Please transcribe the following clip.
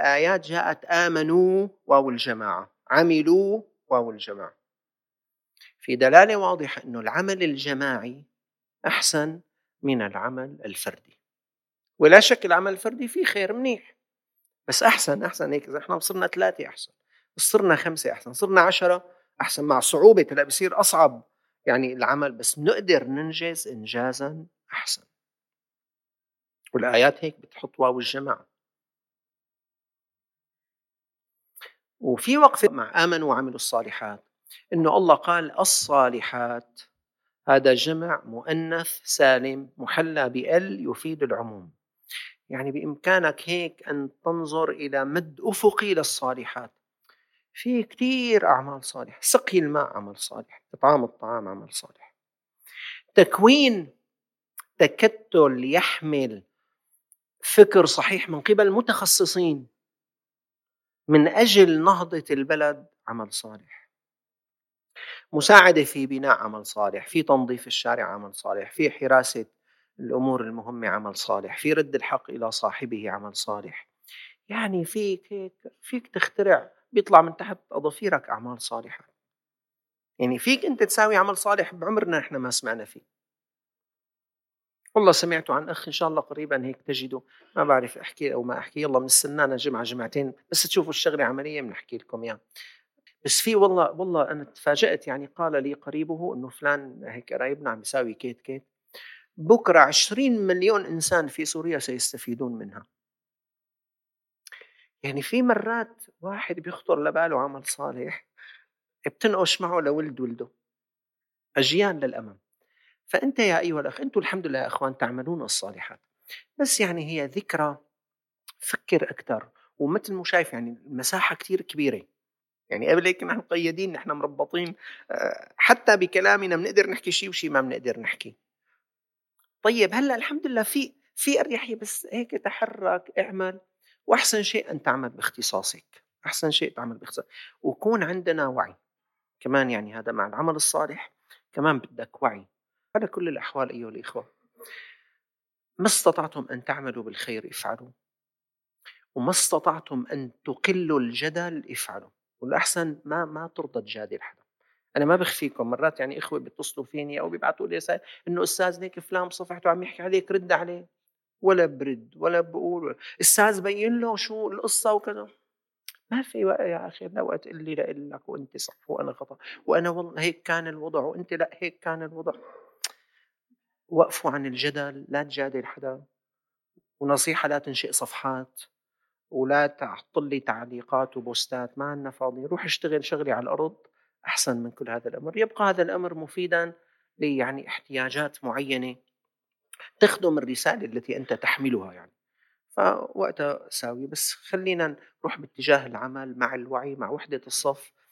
الآيات جاءت آمنوا واو الجماعة، عملوا واو الجماعة، في دلالة واضحة أنه العمل الجماعي أحسن من العمل الفردي. ولا شك العمل الفردي فيه خير منيح، بس أحسن هيك. إذا إحنا صرنا 3 أحسن، صرنا 5 أحسن، صرنا 10 أحسن. مع صعوبة هلا بصير أصعب يعني العمل، بس نقدر ننجز إنجازا أحسن. والآيات هيك بتحط واو الجماعة. وفي وقفة مع آمنوا وعملوا الصالحات، إنه الله قال الصالحات، هذا جمع مؤنث سالم محلى بأل يفيد العموم. يعني بإمكانك هيك أن تنظر إلى مد أفقي للصالحات. في كتير أعمال صالحة، سقي الماء عمل صالح، إطعام الطعام عمل صالح، تكوين تكتل يحمل فكر صحيح من قبل متخصصين من أجل نهضة البلد عمل صالح، مساعدة في بناء عمل صالح، في تنظيف الشارع عمل صالح، في حراسة الأمور المهمة عمل صالح، في رد الحق إلى صاحبه عمل صالح. يعني فيك تخترع، بيطلع من تحت أظافيرك أعمال صالحة. يعني فيك أنت تساوي عمل صالح بعمرنا إحنا ما سمعنا فيه. والله سمعتوا عن أخ إن شاء الله قريبا هيك تجدوا، ما بعرف أحكي أو ما أحكي، يلا بنستنانا جمعة جمعتين بس تشوفوا الشغلة عملية بنحكي لكم يعني. بس في والله أنا تفاجأت، يعني قال لي قريبه إنه فلان هيك قرايبنا عم يساوي كيت بكرة 20 مليون إنسان في سوريا سيستفيدون منها. يعني في مرات واحد بيخطر لباله عمل صالح بتنقش معه لولد ولده أجيال للأمام. فأنت يا أيها الأخ، أنتم الحمد لله يا أخوان تعملون الصالحات، بس يعني هي ذكرى، فكر أكثر. ومثل ما شايف يعني المساحة كتير كبيرة، يعني قبل هيك نحن مقيدين، نحن مربطين، حتى بكلامنا بنقدر نحكي شيء وشيء ما بنقدر نحكي. طيب هلا الحمد لله في أريحية، بس هيك تحرك، اعمل. وأحسن شيء أن تعمل باختصاصك، أحسن شيء تعمل باختصاصك، وكون عندنا وعي كمان. يعني هذا مع العمل الصالح كمان بدك وعي. على كل الأحوال أيها الإخوة، ما استطعتم أن تعملوا بالخير افعلوا، وما استطعتم أن تقلوا الجدل افعلوا. والأحسن ما ترضى تجادل حدا. أنا ما بخفيكم، مرات يعني إخوة بيتصلوا فيني أو بيبعتوا لي رسائل إنه أستاذ ليك فلان بصفحته عم يحكي عليك، رد عليه. ولا برد ولا بقول أستاذ بين له شو القصة وكذا. ما في وقت يا أخي، لا وقت اللي لك وأنت صح وأنا خطأ، وأنا والله هيك كان الوضع وأنت لا هيك كان الوضع. وقفوا عن الجدل، لا تجادل حدا. ونصيحة، لا تنشئ صفحات، ولا تحط لي تعليقات وبوستات، ما عنا فاضي. روح اشتغل شغلي على الأرض أحسن من كل هذا الأمر. يبقى هذا الأمر مفيدا يعني احتياجات معينة تخدم الرسالة التي أنت تحملها يعني. فوقتها ساوي، بس خلينا نروح باتجاه العمل مع الوعي، مع وحدة الصف،